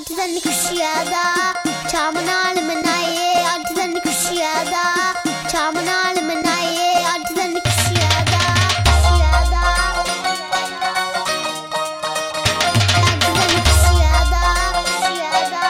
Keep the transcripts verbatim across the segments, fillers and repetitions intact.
अठ दिन खुशियां दा शाम नाल मनाइए अठ दिन खुशियां दा शाम नाल मनाइए अठ दिन खुशियां दा खुशियां दा अठ दिन खुशियां दा खुशियां दा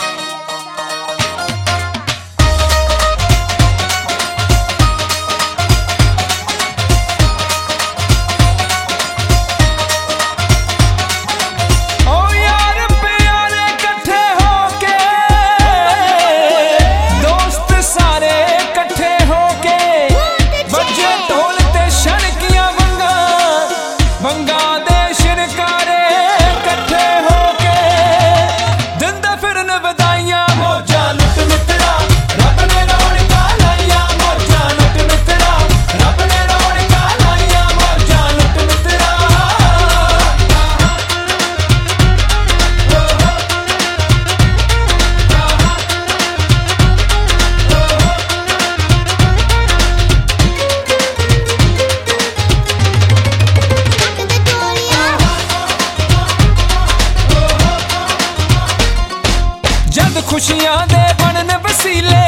खुशियां दे बनन वसीले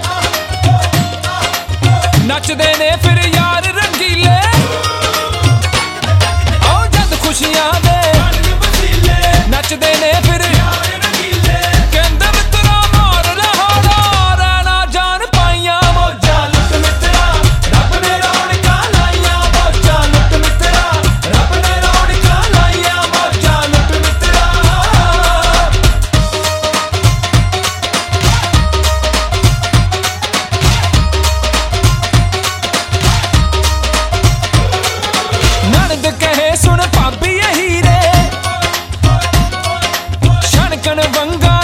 नचदे ने फिर यार रंगीले ओ जद खुशियां दे बनन वसीले नचदे ने फिर यार रंगीले कहंदे मित्रा मार लहाड़ा रहना जान पाइयां मौजां लुट मित्रा रब ने रौनकां लाइयां मौजां लुट मित्रा रब ने रौनकां लाइयां मौजां लुट मित्रा सुन भाभी यही रे छनकन वंगा